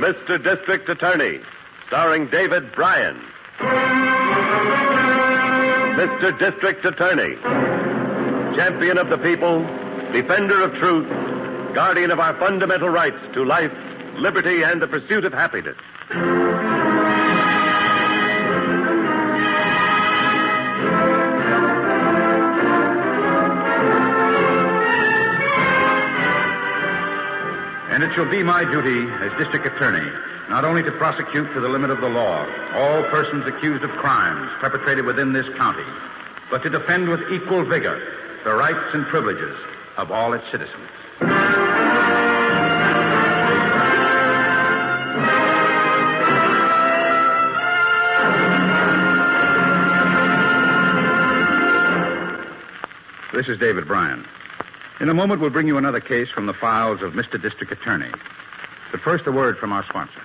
Mr. District Attorney, starring David Bryan. Mr. District Attorney, champion of the people, defender of truth, guardian of our fundamental rights to life, liberty, and the pursuit of happiness. And it shall be my duty as district attorney not only to prosecute to the limit of the law all persons accused of crimes perpetrated within this county, but to defend with equal vigor the rights and privileges of all its citizens. This is David Bryan. In a moment, we'll bring you another case from the files of Mr. District Attorney. But first, a word from our sponsor.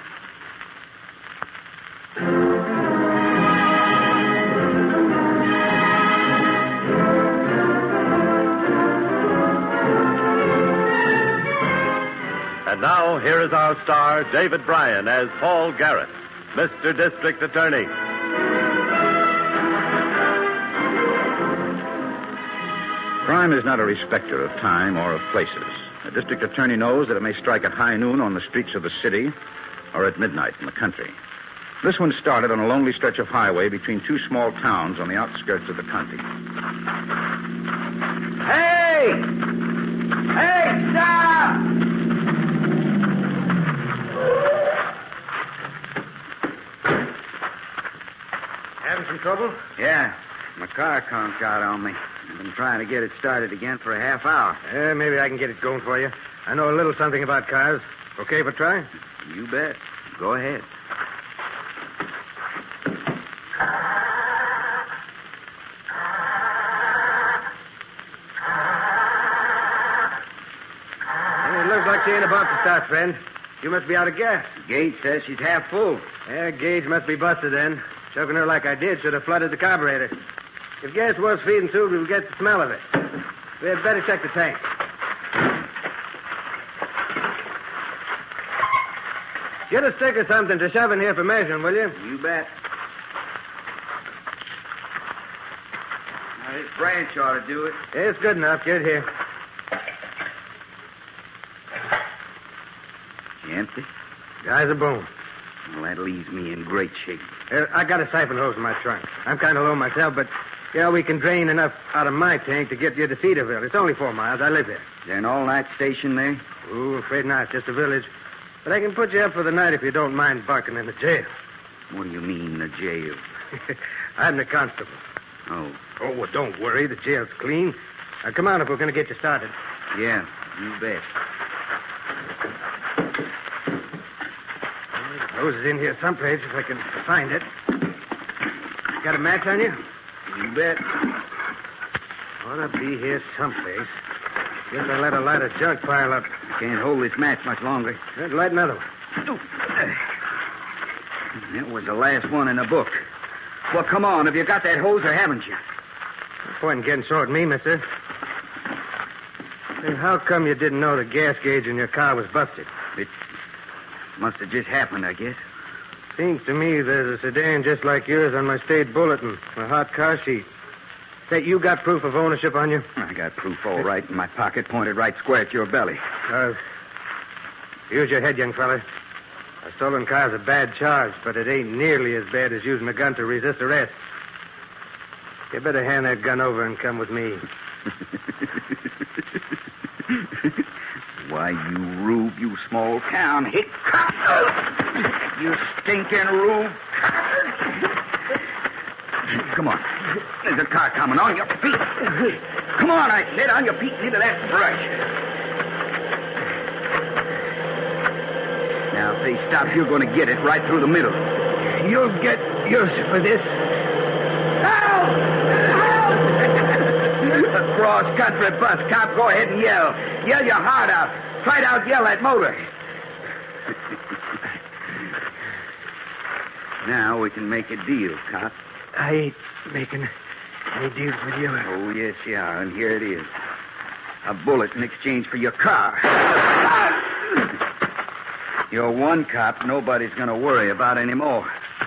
And now, here is our star, David Bryan, as Paul Garrett, Mr. District Attorney. Crime is not a respecter of time or of places. A district attorney knows that it may strike at high noon on the streets of the city or at midnight in the country. This one started on a lonely stretch of highway between two small towns on the outskirts of the county. Hey! Hey, stop! Having some trouble? Yeah. My car conked out on me. I've been trying to get it started again for a half hour. Maybe I can get it going for you. I know a little something about cars. Okay if I try? You bet. Go ahead. It looks like she ain't about to start, friend. You must be out of gas. Gage says she's half full. Yeah, gauge must be busted then. Choking her like I did should have flooded the carburetor. If gas was feeding through, we'll get the smell of it. We had better check the tank. Get a stick or something to shove in here for measuring, will you? You bet. Now, this branch ought to do it. It's good enough. Get it here. Empty? Guy's a bone. Well, that leaves me in great shape. I got a siphon hose in my trunk. I'm kind of low myself, but, we can drain enough out of my tank to get you to Cedarville. It's only 4 miles. I live here. Is there an all-night station there? Ooh, afraid not. Just a village. But I can put you up for the night if you don't mind barking in the jail. What do you mean, the jail? I'm the constable. Oh. Oh, well, don't worry. The jail's clean. Now, come on if we're going to get you started. Yeah, you bet. The hose is in here someplace if I can find it. Got a match on you? You bet. Ought to be here someplace. Guess I let a lot of junk pile up. Can't hold this match much longer. Let's light another one. That was the last one in the book. Well, come on. Have you got that hose or haven't you? No point in getting sore at me, mister. Hey, how come you didn't know the gas gauge in your car was busted? It must have just happened, I guess. Seems to me there's a sedan just like yours on my state bulletin, a hot car seat. Say, you got proof of ownership on you? I got proof all right in my pocket, pointed right square at your belly. Use your head, young fella. A stolen car's a bad charge, but it ain't nearly as bad as using a gun to resist arrest. You better hand that gun over and come with me. Why, you rube, you small town hick. You stinking rube. Come on. There's a car coming on your feet. Come on, I said, on your feet into that brush. Now, if they stop, you're going to get it right through the middle. You'll get yours for this. Help! Help! A cross-country bus cop, go ahead and yell. Yell your heart out. Try to out-yell that motor. Now we can make a deal, cop. I ain't making any deals with you. Oh, yes, you are, and here it is. A bullet in exchange for your car. You're one cop nobody's going to worry about anymore.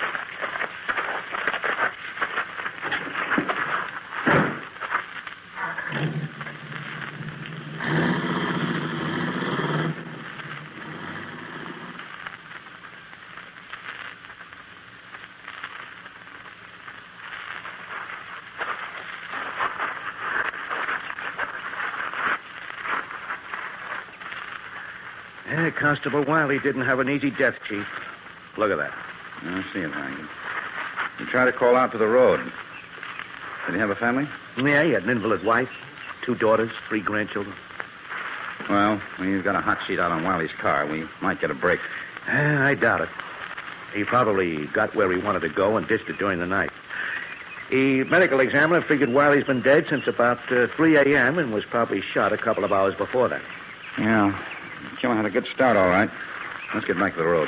Yeah, Constable Wiley didn't have an easy death, Chief. Look at that. I see it, Hank. You tried to call out to the road. Did he have a family? Yeah, he had an invalid wife, 2 daughters, 3 grandchildren. Well, we've got a hot sheet out on Wiley's car. We might get a break. I doubt it. He probably got where he wanted to go and ditched it during the night. The medical examiner figured Wiley's been dead since about 3 a.m. and was probably shot a couple of hours before that. Yeah. The killer had a good start, all right. Let's get back to the road.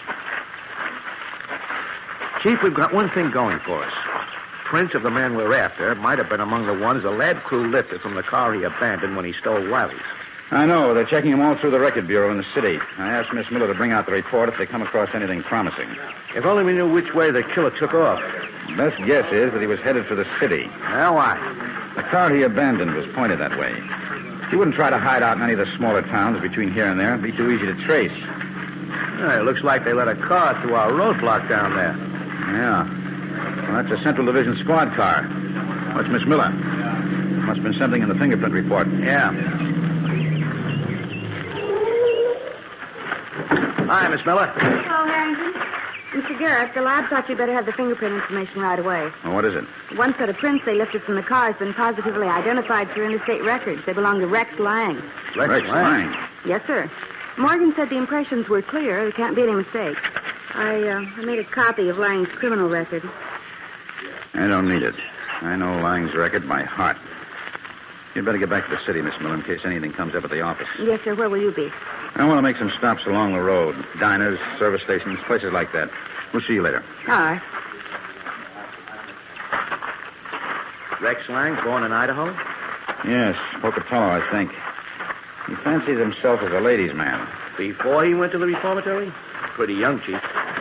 Chief, we've got one thing going for us. Prince of the man we're after might have been among the ones the lab crew lifted from the car he abandoned when he stole Wiley's. I know. They're checking them all through the record bureau in the city. I asked Miss Miller to bring out the report if they come across anything promising. If only we knew which way the killer took off. Best guess is that he was headed for the city. Now, why? The car he abandoned was pointed that way. He wouldn't try to hide out in any of the smaller towns between here and there. It'd be too easy to trace. It looks like they let a car through our roadblock down there. Yeah. Well, that's a Central Division squad car. What's Miss Miller? Must have been something in the fingerprint report. Yeah. Hi, Miss Miller. Hello, Harrington. Mr. Garrett, the lab thought you'd better have the fingerprint information right away. Well, what is it? One set of prints they lifted from the car has been positively identified through interstate records. They belong to Rex Lang. Rex Lang? Yes, sir. Morgan said the impressions were clear. There can't be any mistake. I made a copy of Lang's criminal record. I don't need it. I know Lang's record by heart. You'd better get back to the city, Miss Miller, in case anything comes up at the office. Yes, sir. Where will you be? I want to make some stops along the road. Diners, service stations, places like that. We'll see you later. All right. Rex Lang, born in Idaho? Yes, Pocatello, I think. He fancies himself as a ladies' man. Before he went to the reformatory? Pretty young, Chief.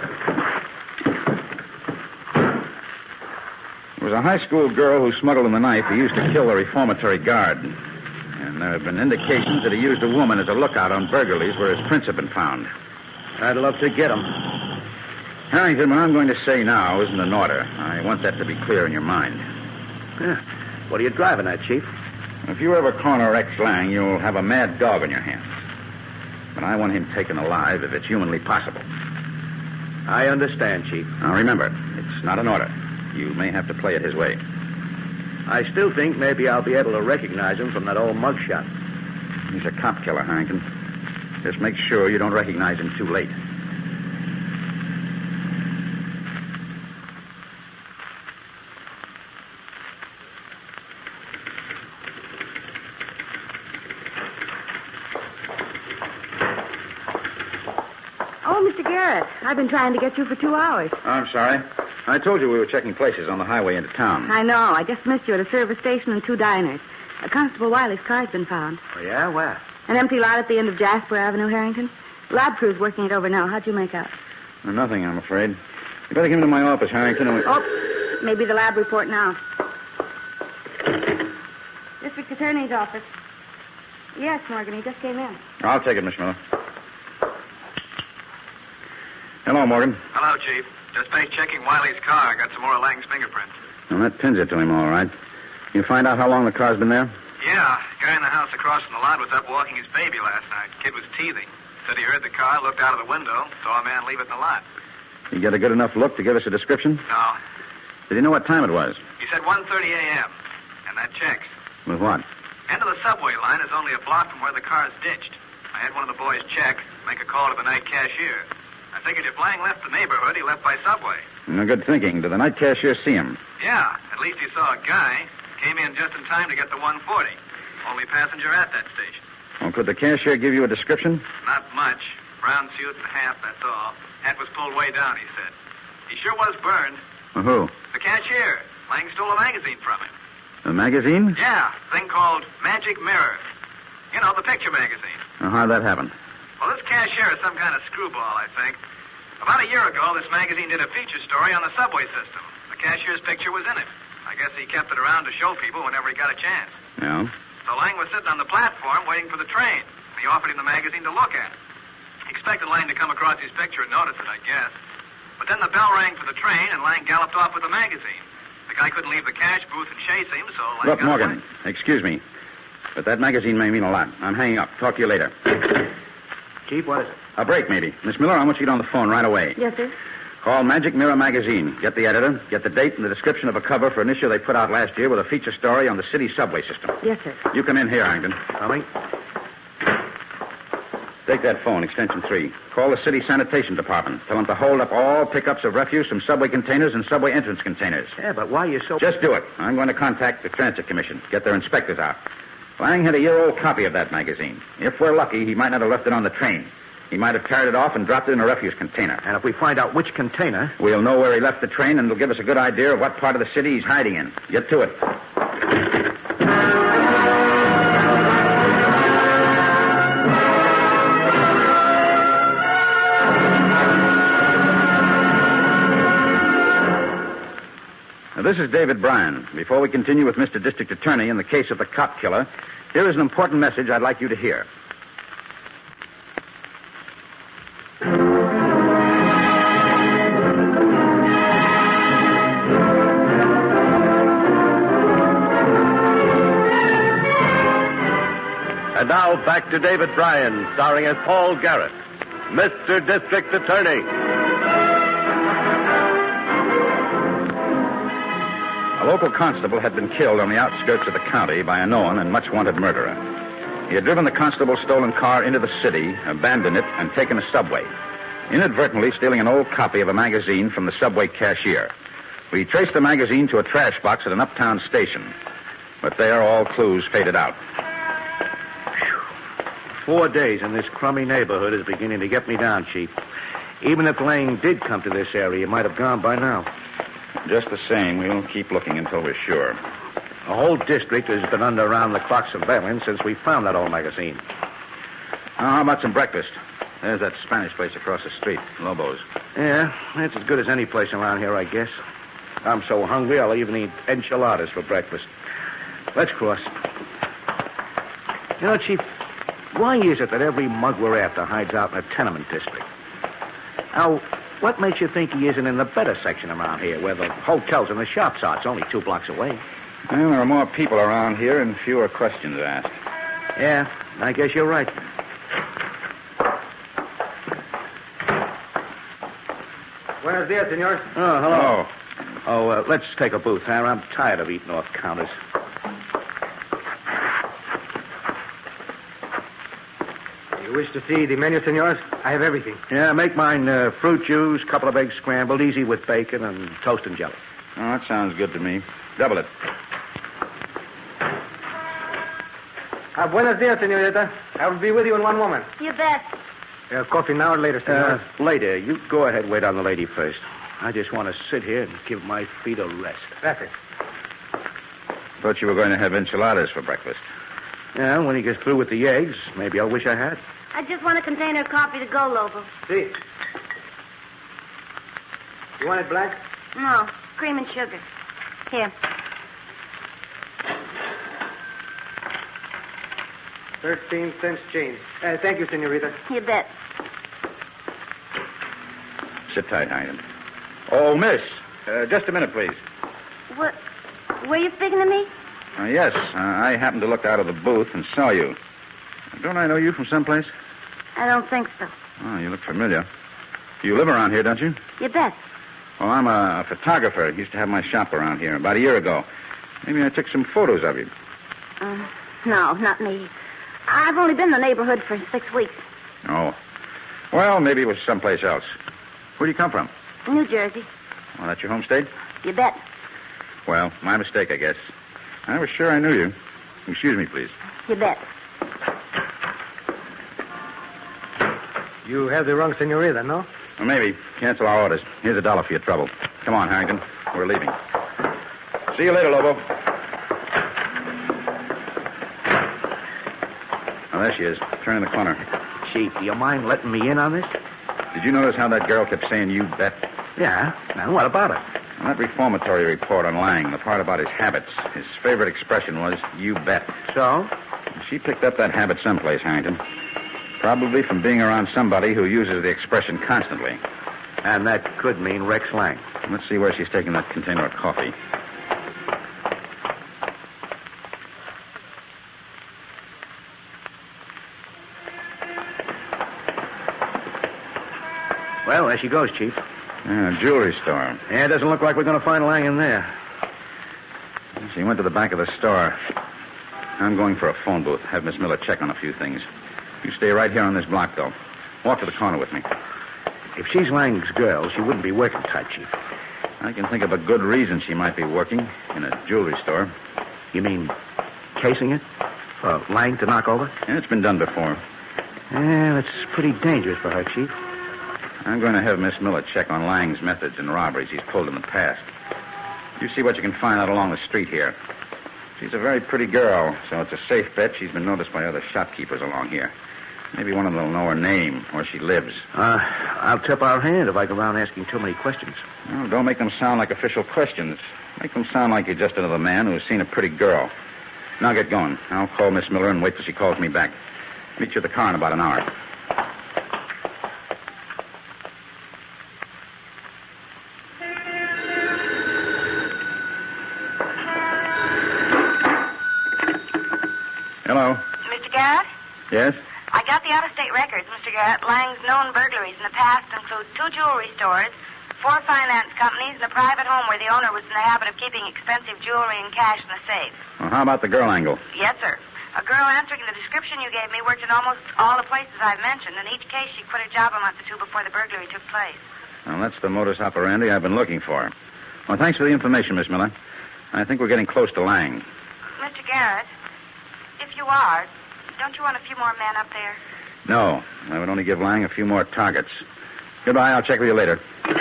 There was a high school girl who smuggled him a knife who used to kill the reformatory guard. And there have been indications that he used a woman as a lookout on burglaries where his prints have been found. I'd love to get him. Harrington, what I'm going to say now isn't an order. I want that to be clear in your mind. What are you driving at, Chief? If you ever corner Rex Lang, you'll have a mad dog on your hands. But I want him taken alive if it's humanly possible. I understand, Chief. Now, remember, it's not an order. You may have to play it his way. I still think maybe I'll be able to recognize him from that old mugshot. He's a cop killer, Harrington. Just make sure you don't recognize him too late. Oh, Mr. Garrett, I've been trying to get you for 2 hours. Oh, I'm sorry. I told you we were checking places on the highway into town. I know. I just missed you at a service station and 2 diners. Constable Wiley's car's been found. Oh, yeah? Where? An empty lot at the end of Jasper Avenue, Harrington. Lab crew's working it over now. How'd you make out? Nothing, I'm afraid. You better come into my office, Harrington. And Oh, maybe the lab report now. District Attorney's office. Yes, Morgan, he just came in. I'll take it, Miss Miller. Hello, Morgan. Hello, Chief. Just finished checking Wiley's car. Got some more of Lang's fingerprints. Well, that pins it to him, all right. You find out how long the car's been there? Yeah. Guy in the house across from the lot was up walking his baby last night. Kid was teething. Said he heard the car, looked out of the window, saw a man leave it in the lot. You get a good enough look to give us a description? No. Did he know what time it was? He said 1:30 a.m. And that checks. With what? End of the subway line is only a block from where the car's ditched. I had one of the boys check, make a call to the night cashier. I figured if Lang left the neighborhood, he left by subway. No, good thinking. Did the night cashier see him? Yeah, at least he saw a guy. Came in just in time to get the 140. Only passenger at that station. Well, could the cashier give you a description? Not much. Brown suit and hat, that's all. Hat was pulled way down, he said. He sure was burned. Well, who? The cashier. Lang stole a magazine from him. A magazine? Yeah, thing called Magic Mirror. You know, the picture magazine. How'd that happen? Well, this cashier is some kind of screwball, I think. About a year ago, this magazine did a feature story on the subway system. The cashier's picture was in it. I guess he kept it around to show people whenever he got a chance. Yeah? So Lang was sitting on the platform waiting for the train. He offered him the magazine to look at. He expected Lang to come across his picture and notice it, I guess. But then the bell rang for the train, and Lang galloped off with the magazine. The guy couldn't leave the cash booth and chase him, so Lang Look, got Morgan, excuse me, but that magazine may mean a lot. I'm hanging up. Talk to you later. Chief, what is it? A break, maybe. Miss Miller, I want you to get on the phone right away. Yes, sir. Call Magic Mirror Magazine. Get the editor, get the date and the description of a cover for an issue they put out last year with a feature story on the city subway system. Yes, sir. You come in here, Harrington. Coming. Take that phone, extension 3. Call the city sanitation department. Tell them to hold up all pickups of refuse from subway containers and subway entrance containers. Yeah, but why are you so... Just do it. I'm going to contact the Transit Commission. Get their inspectors out. Lang had a year-old copy of that magazine. If we're lucky, he might not have left it on the train. He might have carried it off and dropped it in a refuse container. And if we find out which container... We'll know where he left the train, and it'll give us a good idea of what part of the city he's hiding in. Get to it. Now, this is David Bryan. Before we continue with Mr. District Attorney in the case of the cop killer, here is an important message I'd like you to hear. And now back to David Bryan, starring as Paul Garrett, Mr. District Attorney. A local constable had been killed on the outskirts of the county by a known and much-wanted murderer. He had driven the constable's stolen car into the city, abandoned it, and taken a subway, inadvertently stealing an old copy of a magazine from the subway cashier. We traced the magazine to a trash box at an uptown station, but there all clues faded out. 4 days in this crummy neighborhood is beginning to get me down, Chief. Even if Lang did come to this area, he might have gone by now. Just the same, we'll keep looking until we're sure. The whole district has been under around-the-clock surveillance since we found that old magazine. Now, how about some breakfast? There's that Spanish place across the street, Lobo's. Yeah, that's as good as any place around here, I guess. I'm so hungry, I'll even eat enchiladas for breakfast. Let's cross. You know, Chief, why is it that every mug we're after hides out in a tenement district? Now, what makes you think he isn't in the better section around here, where the hotels and the shops are? It's only 2 blocks away. Well, there are more people around here and fewer questions asked. Yeah, I guess you're right. Buenos dias, senor. Oh, hello. Oh, let's take a booth, huh? I'm tired of eating off counters. You wish to see the menu, senor? I have everything. Yeah, make mine fruit juice, couple of eggs scrambled, easy with bacon, and toast and jelly. Oh, that sounds good to me. Double it. Buenos dias, senorita. I will be with you in one moment. You bet. Coffee now or later, senor? Later. You go ahead and wait on the lady first. I just want to sit here and give my feet a rest. Gracias. Thought you were going to have enchiladas for breakfast. Yeah, when he gets through with the eggs, maybe I'll wish I had. I just want a container of coffee to go, Lobo. See. You want it black? No, cream and sugar. Here. 13 cents change. Thank you, senorita. You bet. Sit tight, Harrington. Oh, miss. Just a minute, please. What? Were you speaking to me? Yes, I happened to look out of the booth and saw you. Don't I know you from someplace? I don't think so. Oh, you look familiar. You live around here, don't you? You bet. Well, I'm a photographer. Used to have my shop around here about a year ago. Maybe I took some photos of you. No, not me. I've only been in the neighborhood for 6 weeks. Oh. Well, maybe it was someplace else. Where do you come from? New Jersey. Oh, that's your home state? You bet. Well, my mistake, I guess. I was sure I knew you. Excuse me, please. You bet. You have the wrong senorita, no? Well, maybe. Cancel our orders. Here's $1 for your trouble. Come on, Harrington. We're leaving. See you later, Lobo. Oh, there she is. Turning the corner. Chief, do you mind letting me in on this? Did you notice how that girl kept saying, you bet? Yeah. Now, what about it? On that reformatory report on Lang, the part about his habits, his favorite expression was, you bet. So? She picked up that habit someplace, Harrington. Probably from being around somebody who uses the expression constantly. And that could mean Rex Lang. Let's see where she's taking that container of coffee. Well, there she goes, Chief. Yeah, a jewelry store. Yeah, it doesn't look like we're going to find Lang in there. She went to the back of the store. I'm going for a phone booth. Have Miss Miller check on a few things. You stay right here on this block, though. Walk to the corner with me. If she's Lang's girl, she wouldn't be working tight, Chief. I can think of a good reason she might be working in a jewelry store. You mean casing it? For Lang to knock over? Yeah, it's been done before. Yeah, that's pretty dangerous for her, Chief. I'm going to have Miss Miller check on Lang's methods in robberies he's pulled in the past. You see what you can find out along the street here. She's a very pretty girl, so it's a safe bet she's been noticed by other shopkeepers along here. Maybe one of them will know her name, where she lives. I'll tip our hand if I go around asking too many questions. Well, don't make them sound like official questions. Make them sound like you're just another man who's seen a pretty girl. Now get going. I'll call Miss Miller and wait till she calls me back. Meet you at the car in about an hour. Hello. Mr. Garrett? Yes? I got the out-of-state records, Mr. Garrett. Lang's known burglaries in the past include 2 jewelry stores, 4 finance companies, and a private home where the owner was in the habit of keeping expensive jewelry and cash in the safe. Well, how about the girl angle? Yes, sir. A girl answering the description you gave me worked in almost all the places I've mentioned. In each case, she quit her job a month or 2 before the burglary took place. Well, that's the modus operandi I've been looking for. Well, thanks for the information, Miss Miller. I think we're getting close to Lang. Mr. Garrett, if you are, don't you want a few more men up there? No, I would only give Lang a few more targets. Goodbye, I'll check with you later.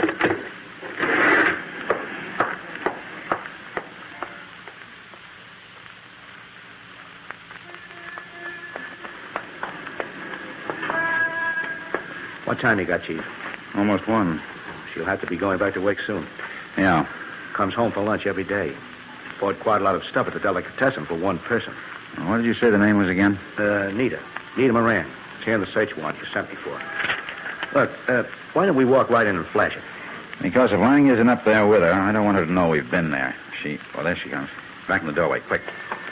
What time you got, Chief? Almost 1. She'll have to be going back to work soon. Yeah. Comes home for lunch every day. Bought quite a lot of stuff at the delicatessen for one person. What did you say the name was again? Nita. Nita Moran. It's here in the search warrant you sent me for. Look, why don't we walk right in and flash it? Because if Lang isn't up there with her, I don't want her to know we've been there. Well, there she comes. Back in the doorway, quick.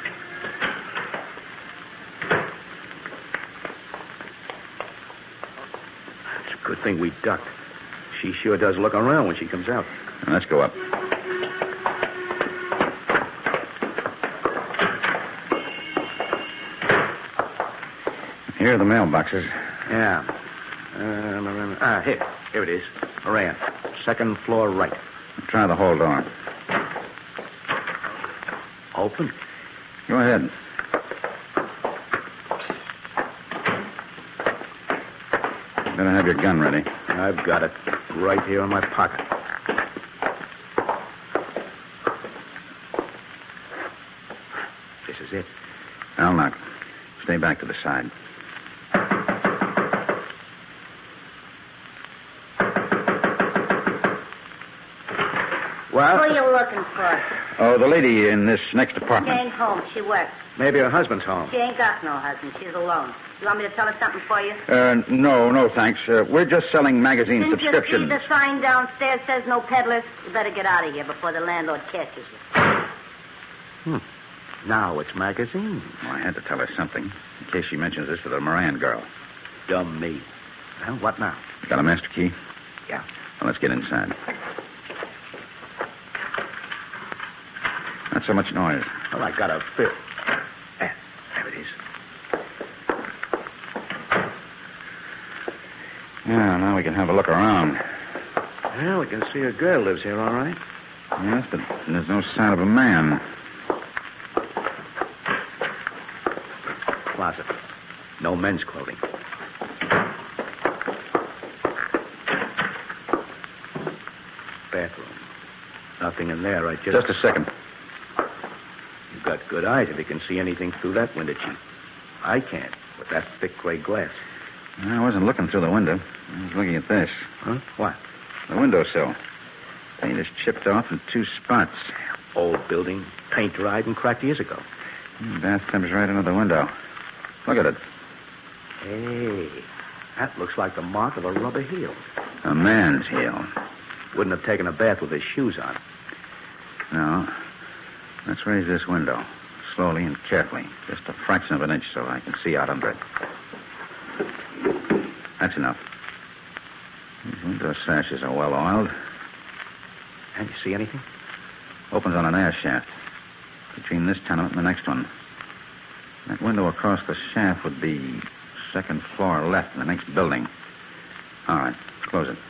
It's a good thing we ducked. She sure does look around when she comes out. Now, let's go up. Here are the mailboxes. Yeah. Here it is. Moran. 2nd floor right. Try the hall door. Open? Go ahead. You better have your gun ready. I've got it. Right here in my pocket. This is it. I'll knock. Stay back to the side. Well? Who are you looking for? Oh, the lady in this next She apartment. ain't home. She works. Maybe her husband's home. She ain't got no husband. She's alone. You want me to tell her something for you? No, thanks. We're just selling magazine Didn't you see subscriptions. the sign downstairs says no peddlers? You better get out of here before the landlord catches you. Now it's magazine. Well, I had to tell her something, in case she mentions this to the Moran girl. Dumb me. Well, what now? You got a master key? Yeah. Well, let's get inside. Not so much noise. Well, I got a fit. There it is. Yeah, now we can have a look around. Well, we can see a girl lives here, all right. Yes, but there's no sign of a man. Closet. No men's clothing. Bathroom. Nothing in there. Just a second. You've got good eyes if you can see anything through that window, Chief. I can't with that thick gray glass. I wasn't looking through the window. I was looking at this. Huh? What? The windowsill. Paint is chipped off in 2 spots. Old building, paint dried and cracked years ago. The bathtub's right under the window. Look at it. Hey, that looks like the mark of a rubber heel. A man's heel. Wouldn't have taken a bath with his shoes on. No. Let's raise this window. Slowly and carefully. Just a fraction of an inch so I can see out under it. That's enough. These window sashes are well oiled. Can you see anything? Opens on an air shaft. Between this tenement and the next one. That window across the shaft would be 2nd floor left in the next building. All right. Close it.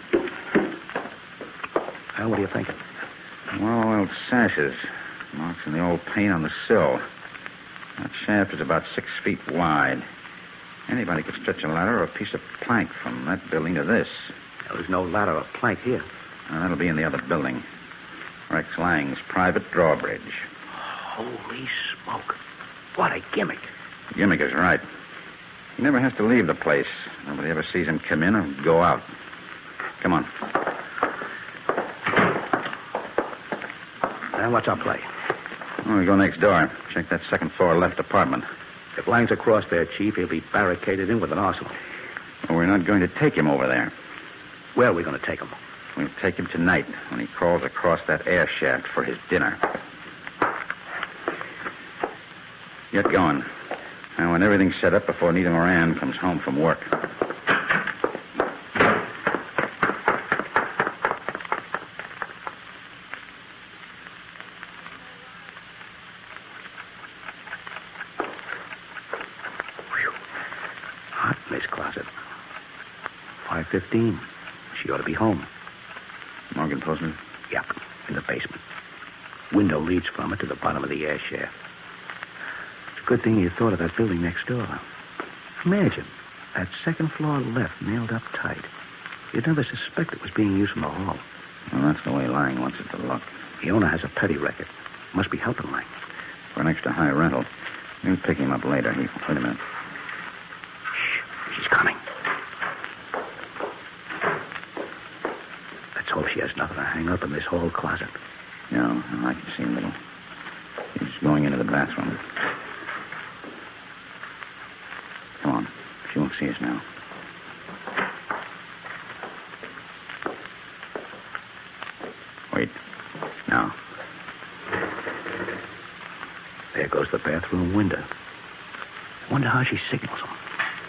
What are you thinking? Well-oiled sashes. Marks in the old paint on the sill. That shaft is about 6 feet wide. Anybody could stretch a ladder or a piece of plank from that building to this. There's no ladder or plank here. That'll be in the other building. Rex Lang's private drawbridge. Holy smoke. What a gimmick. The gimmick is right. He never has to leave the place. Nobody ever sees him come in or go out. Come on. Now, what's our play? Well, we go next door. Check that 2nd floor left apartment. If Lang's across there, Chief, he'll be barricaded in with an arsenal. Well, we're not going to take him over there. Where are we going to take him? We'll take him tonight when he crawls across that air shaft for his dinner. Get going. I want everything set up before Nita Moran comes home from work. Hot in this closet. 5:15. She ought to be home. Morgan Postman? Yep, in the basement. Window leads from it to the bottom of the air shaft. It's a good thing you thought of that building next door. Imagine that 2nd floor left nailed up tight. You'd never suspect it was being used from the hall. Well, that's the way Lang wants it to look. The owner has a petty record. Must be helping Lang. For an extra high rental. We'll pick him up later. Wait a minute. Shh, she's coming. Let's hope she has nothing to hang up in this hall closet. No, I can see a little. He's going into the bathroom. Come on. She won't see us now. Wait. Now. There goes the bathroom window. Wonder how she signals them.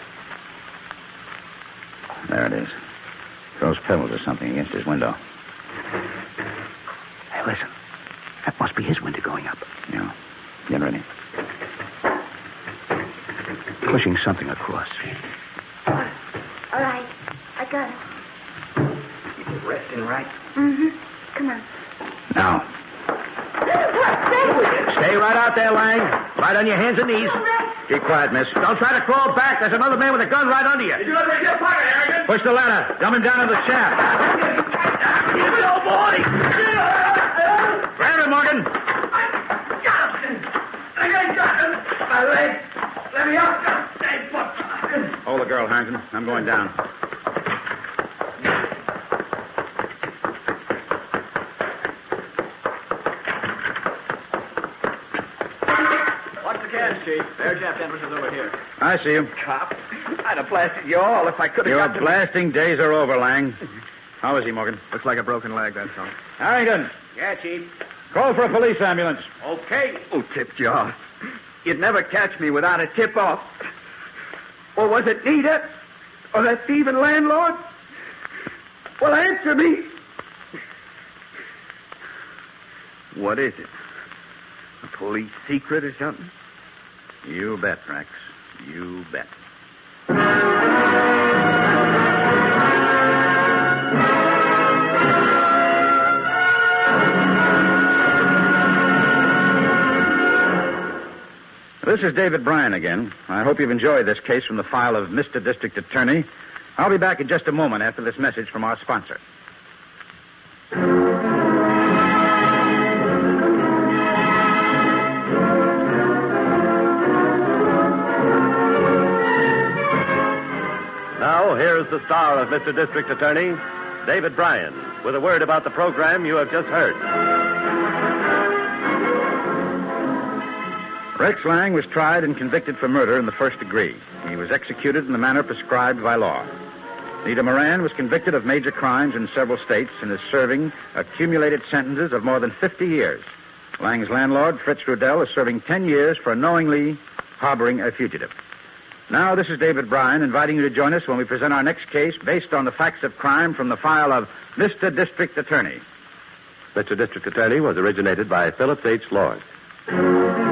There it is. Throws pebbles or something against his window. Hey, listen. That must be his window going up. Yeah. Get ready. Pushing something across. All right. I got it. Resting right? Mm-hmm. Come on. Now. Stay right out there, Lang. Right on your hands and knees. Keep quiet, miss. Don't try to crawl back. There's another man with a gun right under you. Did you ever get fired, Harrigan? Push the ladder. Dump him down into the shaft. Give it, old boy! Grab him, Morgan. I got him. I got him. My leg. Let me up. Stay put. Hold the girl, Harrington. I'm going down. Watch the cans, Chief. Air shaft entrance is over here. I see you. Cop, I'd have blasted you all if I could have Your got to... blasting days are over, Lang. How is he, Morgan? Looks like a broken leg, that's all. Harrington, Yeah, Chief. call for a police ambulance. Okay. Oh, tip jar. You'd never catch me without a tip-off. Or was it Nita? Or that thieving landlord? Well, answer me. What is it? A police secret or something? You bet, Rex. You bet. This is David Bryan again. I hope you've enjoyed this case from the file of Mr. District Attorney. I'll be back in just a moment after this message from our sponsor. Now now, here's the star of Mr. District Attorney, David Bryan, with a word about the program you have just heard. Rex Lang was tried and convicted for murder in the first degree. He was executed in the manner prescribed by law. Nita Moran was convicted of major crimes in several states and is serving accumulated sentences of more than 50 years. Lang's landlord, Fritz Rudell, is serving 10 years for knowingly harboring a fugitive. Now, this is David Bryan inviting you to join us when we present our next case based on the facts of crime from the file of Mr. District Attorney. Mr. District Attorney was originated by Phillips H. Lawrence.